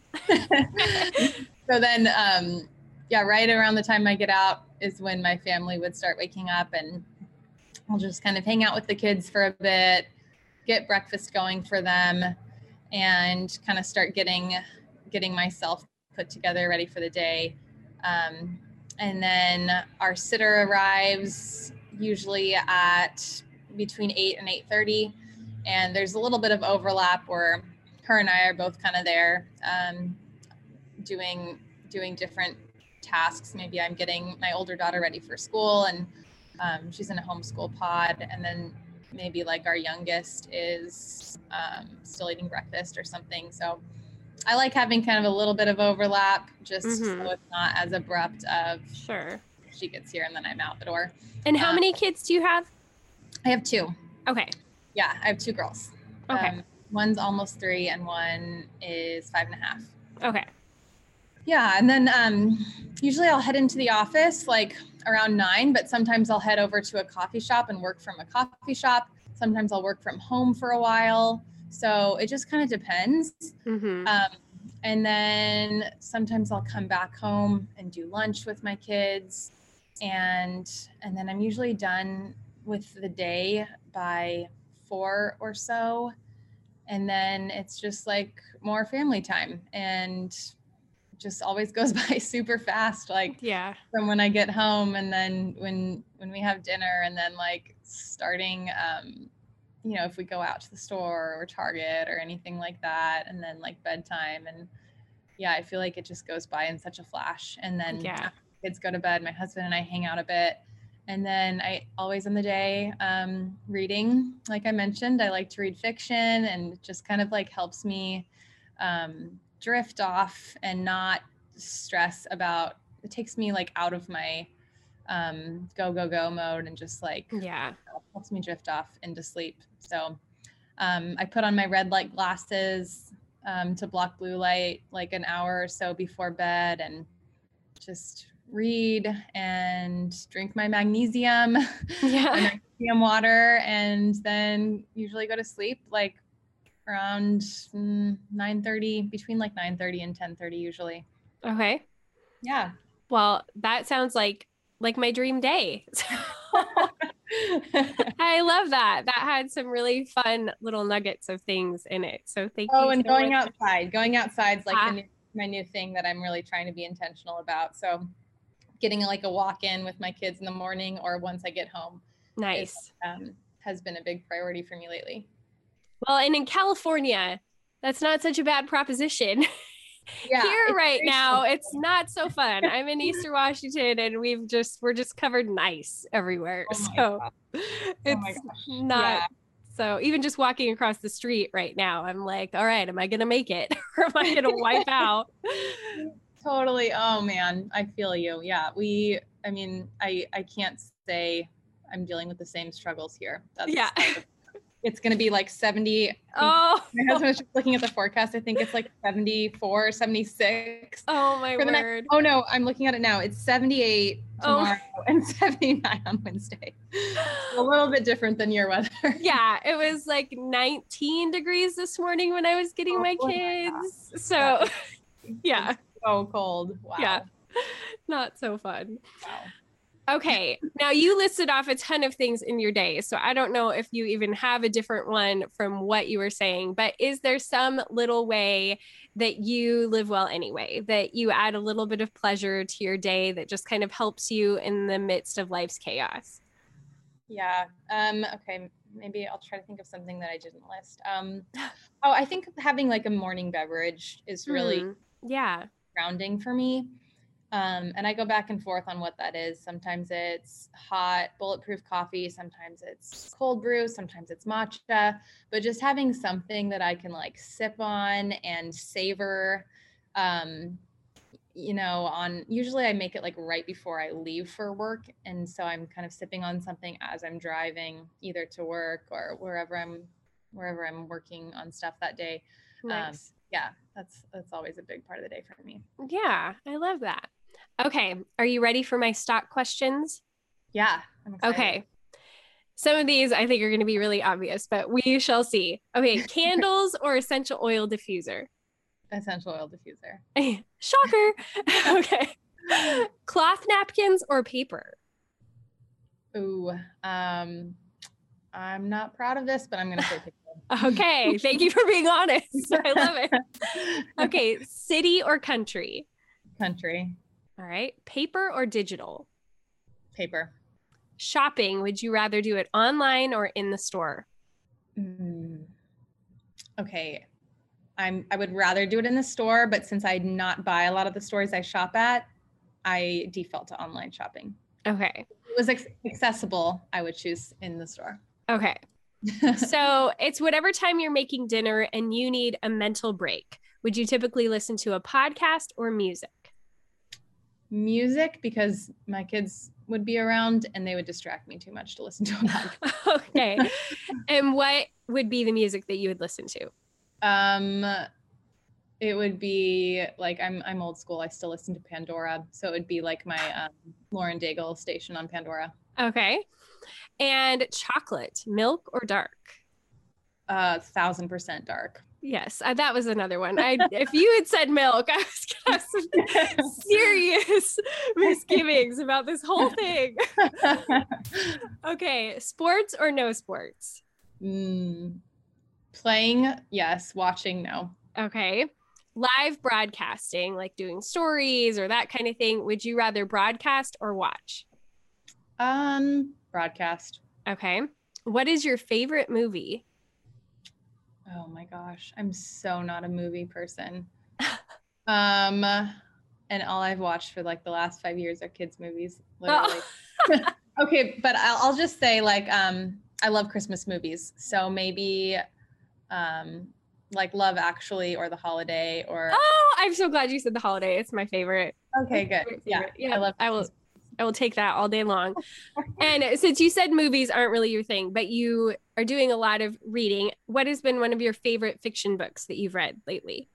So then, um, yeah, right around the time I get out is when my family would start waking up, and I'll just kind of hang out with the kids for a bit, get breakfast going for them, and kind of start getting, getting myself put together, ready for the day. Um, and then our sitter arrives usually at between eight and eight thirty. And there's a little bit of overlap where her and I are both kind of there, um, doing doing different tasks. Maybe I'm getting my older daughter ready for school, and um, she's in a homeschool pod. And then maybe like our youngest is um, still eating breakfast or something. So I like having kind of a little bit of overlap, just
Mhm.
so it's not as abrupt of
Sure.
she gets here and then I'm out the door.
And how
Um,
many kids do you have?
I have two.
Okay.
Yeah, I have two girls.
Okay.
Um, one's almost three and one is five and a half.
Okay.
Yeah. And then um, usually I'll head into the office like around nine, but sometimes I'll head over to a coffee shop and work from a coffee shop. Sometimes I'll work from home for a while. So it just kind of depends.
Mm-hmm.
Um, and then sometimes I'll come back home and do lunch with my kids. And, and then I'm usually done with the day by four or so. And then it's just like more family time, and just always goes by super fast. Like
Yeah.
from when I get home, and then when, when we have dinner, and then like starting, um, you know, if we go out to the store or Target or anything like that, and then like bedtime. And yeah, I feel like it just goes by in such a flash. And then
Yeah.
after the kids go to bed, my husband and I hang out a bit. And then I always in the day, um, reading, like I mentioned, I like to read fiction, and it just kind of like helps me, um, drift off and not stress about, it takes me like out of my, um, go, go, go mode, and just like,
Yeah.
helps me drift off into sleep. So, um, I put on my red light glasses, um, to block blue light, like an hour or so before bed, and just read and drink my magnesium,
Yeah.
my magnesium water, and then usually go to sleep like around mm, nine thirty, between like nine thirty and ten thirty usually.
Okay.
Yeah.
Well, that sounds like like my dream day. I love that. That had some really fun little nuggets of things in it. So thank you.
Oh, and
so
going
much.
outside, going outside's like
Ah.
the new, my new thing that I'm really trying to be intentional about. So getting like a walk in with my kids in the morning, or once I get home,
Nice.
is, um, has been a big priority for me lately.
Well, and in California, that's not such a bad proposition.
Yeah,
Here
it's
right
very
now,
simple.
it's not so fun. I'm in Eastern Washington, and we've just we're just covered in ice everywhere.
Oh my
so
gosh.
it's
Oh my gosh.
not
Yeah.
so even just walking across the street right now, I'm like, all right, am I gonna make it? Or am I gonna wipe out?
Totally. Oh man, I feel you. Yeah. We, I mean, I, I can't say I'm dealing with the same struggles here. That's
Yeah.
kind of, it's going to be like seventy. I think
Oh,
my husband was just looking at the forecast. I think it's like seventy-four, seventy-six.
oh my
for the
word.
next, oh no, I'm looking at it now. It's seventy-eight
Oh.
tomorrow and seventy-nine on Wednesday. A little bit different than your weather.
Yeah, it was like nineteen degrees this morning when I was getting
Oh
my
my
kids.
gosh.
So yeah,
So cold. Wow.
yeah, not so fun.
Wow.
Okay, now you listed off a ton of things in your day, so I don't know if you even have a different one from what you were saying, but is there some little way that you live well anyway, that you add a little bit of pleasure to your day that just kind of helps you in the midst of life's chaos?
Yeah. Um, okay. Maybe I'll try to think of something that I didn't list. Um, oh, I think having like a morning beverage is really
Hmm. Yeah.
grounding for me. Um, and I go back and forth on what that is. Sometimes it's hot bulletproof coffee. Sometimes it's cold brew. Sometimes it's matcha, but just having something that I can like sip on and savor, um, you know, on, usually I make it like right before I leave for work. And so I'm kind of sipping on something as I'm driving either to work or wherever I'm, wherever I'm working on stuff that day.
Nice.
Um, yeah, that's, that's always a big part of the day for me.
Yeah, I love that. Okay, are you ready for my stock questions?
Yeah. I'm excited.
Okay. Some of these I think are going to be really obvious, but we shall see. Okay, candles or essential oil diffuser?
Essential oil diffuser.
Shocker. Okay. Cloth napkins or paper?
Ooh, um, I'm not proud of this, but I'm going to say paper.
Okay, thank you for being honest. I love it. Okay, city or country?
Country.
All right, paper or digital?
Paper.
Shopping, would you rather do it online or in the store?
Mm. Okay. I'm, I would rather do it in the store, but since I not buy a lot of the stores I shop at, I default to online shopping.
Okay.
If it was ex- accessible, I would choose in the store.
Okay. So it's whatever time you're making dinner and you need a mental break. Would you typically listen to a podcast or music?
Music, because my kids would be around and they would distract me too much to listen to a podcast.
Okay. And what would be the music that you would listen to?
Um, It would be like, I'm I'm old school. I still listen to Pandora. So it would be like my um, Lauren Daigle station on Pandora.
Okay. And chocolate, milk or dark?
Uh, thousand percent dark.
Yes, uh, that was another one. I, if you had said milk, I was going to have some serious misgivings about this whole thing. Okay, sports or no sports?
Mm, playing, yes. Watching, no.
Okay. Live broadcasting, like doing stories or that kind of thing. Would you rather broadcast or watch?
Um, broadcast.
Okay. What is your favorite movie?
Oh my gosh, I'm so not a movie person. um, and all I've watched for like the last five years are kids' movies, literally. Oh. Okay, but I'll, I'll just say like um, I love Christmas movies, so maybe um, like Love Actually or The Holiday or.
Oh, I'm so glad you said The Holiday. It's my favorite.
Okay, good.
Favorite.
Yeah,
yeah,
I love.
I will. I will take that all day long. And since you said movies aren't really your thing, but you are doing a lot of reading, what has been one of your favorite fiction books that you've read lately?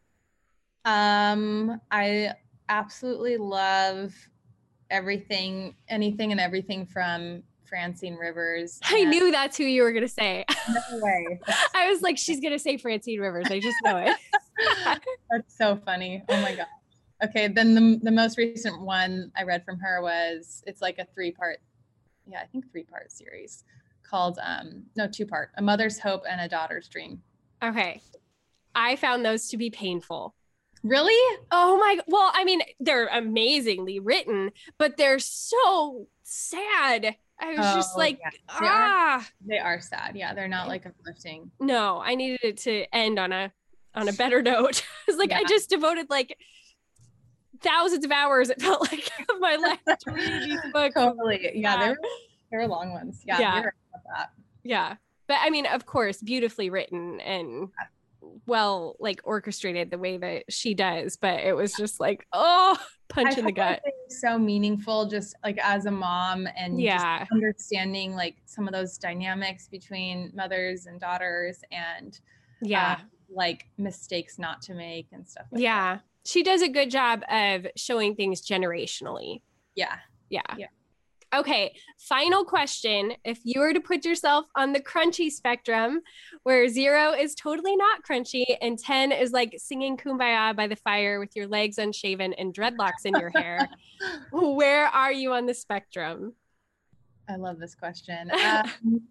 Um, I absolutely love everything, anything and everything from Francine Rivers.
I knew that's who you were going to say.
No way.
I was like, she's going to say Francine Rivers. I just know it.
That's so funny. Oh my God. Okay, then the the most recent one I read from her was, it's like a three-part, yeah, I think three-part series called, um, no, two-part, A Mother's Hope and A Daughter's Dream.
Okay. I found those to be painful.
Really?
Oh my, well, I mean, they're amazingly written, but they're so sad. I was oh, just like,
yeah.
they ah.
Are, they are sad. Yeah, they're not like uplifting.
No, I needed it to end on a on a better note. I was like, yeah. I just devoted like thousands of hours, it felt like, of my life to read these books.
Totally. Yeah, yeah. They, were, they were long ones. Yeah,
yeah.
You're right about that.
Yeah. But I mean, of course, beautifully written and well, like orchestrated the way that she does. But it was just like, oh, punch I in the gut.
So meaningful, just like as a mom and
yeah.
just understanding like some of those dynamics between mothers and daughters and
yeah,
uh, like mistakes not to make and stuff like
yeah.
that.
She does a good job of showing things generationally.
Yeah.
Yeah.
Yeah.
Okay. Final question. If you were to put yourself on the crunchy spectrum where zero is totally not crunchy and ten is like singing Kumbaya by the fire with your legs unshaven and dreadlocks in your hair, where are you on the spectrum?
I love this question. Um,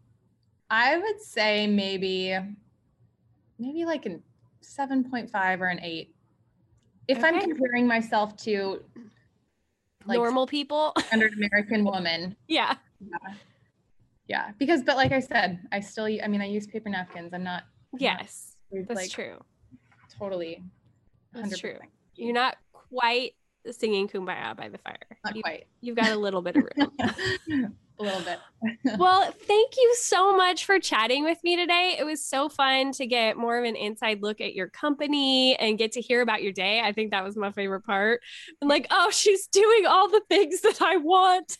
I would say maybe, maybe like a seven point five or an eight. If okay. I'm comparing myself to like
normal people,
standard American woman.
Yeah.
yeah. Yeah. Because, but like I said, I still, I mean, I use paper napkins. I'm not.
Yes.
I'm not,
that's
like,
true.
Totally.
That's true. You're not quite singing Kumbaya by the fire.
Not
you,
quite.
You've got a little bit of room.
A little bit.
Well, thank you so much for chatting with me today. It was so fun to get more of an inside look at your company and get to hear about your day. I think that was my favorite part. I'm like, oh, she's doing all the things that I want.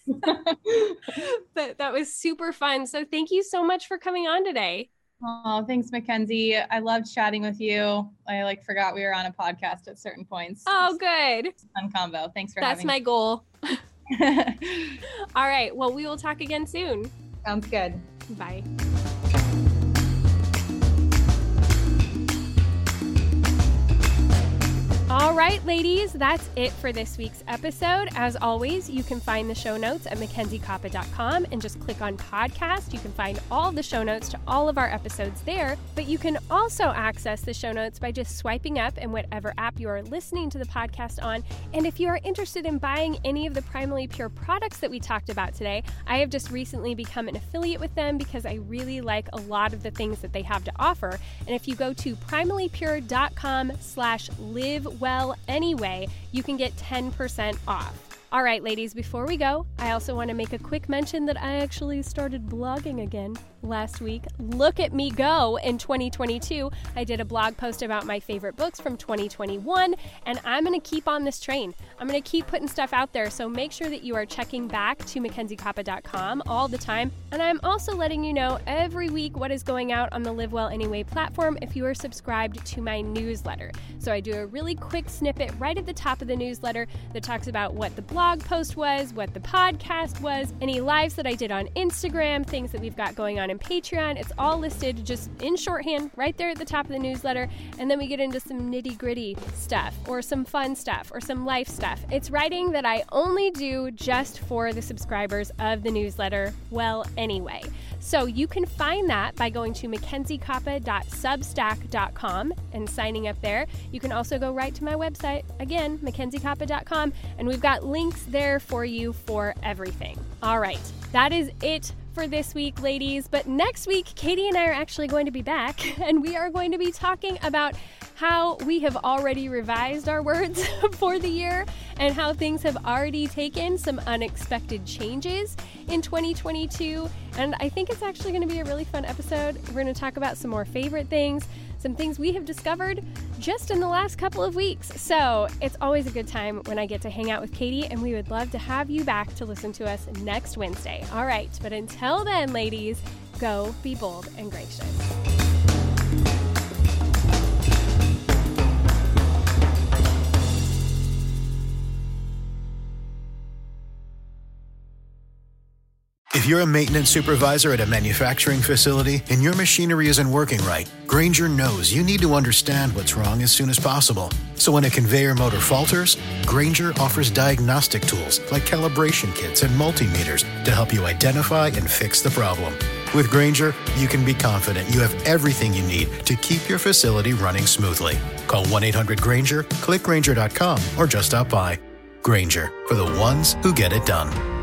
But that was super fun. So thank you so much for coming on today.
Oh, thanks, Mackenzie. I loved chatting with you. I like forgot we were on a podcast at certain points.
Oh, good.
Fun combo. Thanks for
That's
having
my
me.
goal. All right. Well, we will talk again soon.
Sounds good.
Bye. All right, ladies, that's it for this week's episode. As always, you can find the show notes at mackenzie koppa dot com and just click on podcast. You can find all the show notes to all of our episodes there, but you can also access the show notes by just swiping up in whatever app you are listening to the podcast on. And if you are interested in buying any of the Primally Pure products that we talked about today, I have just recently become an affiliate with them because I really like a lot of the things that they have to offer. And if you go to primally pure dot com slash live well anyway, you can get ten percent off. All right, ladies, before we go, I also want to make a quick mention that I actually started blogging again. last week. Look at me go in twenty twenty-two. I did a blog post about my favorite books from twenty twenty-one, and I'm going to keep on this train. I'm going to keep putting stuff out there, so make sure that you are checking back to mackenzie koppa dot com all the time. And I'm also letting you know every week what is going out on the Live Well Anyway platform if you are subscribed to my newsletter. So I do a really quick snippet right at the top of the newsletter that talks about what the blog post was, what the podcast was, any lives that I did on Instagram, things that we've got going on in Patreon. It's all listed just in shorthand right there at the top of the newsletter. And then we get into some nitty gritty stuff or some fun stuff or some life stuff. It's writing that I only do just for the subscribers of the newsletter Well Anyway. So you can find that by going to mackenzie koppa dot substack dot com and signing up there. You can also go right to my website, again, mackenzie koppa dot com, and we've got links there for you for everything. All right, that is it for this week, ladies. But next week, Katie and I are actually going to be back, and we are going to be talking about how we have already revised our words for the year and how things have already taken some unexpected changes in twenty twenty-two. And I think it's actually going to be a really fun episode. We're going to talk about some more favorite things, some things we have discovered just in the last couple of weeks. So it's always a good time when I get to hang out with Katie, and we would love to have you back to listen to us next Wednesday. All right, but until then, ladies, go be bold and gracious.
If you're a maintenance supervisor at a manufacturing facility and your machinery isn't working right, Grainger knows you need to understand what's wrong as soon as possible. So when a conveyor motor falters, Grainger offers diagnostic tools like calibration kits and multimeters to help you identify and fix the problem. With Grainger, you can be confident you have everything you need to keep your facility running smoothly. Call one eight hundred Grainger, click Grainger dot com, or just stop by. Grainger, for the ones who get it done.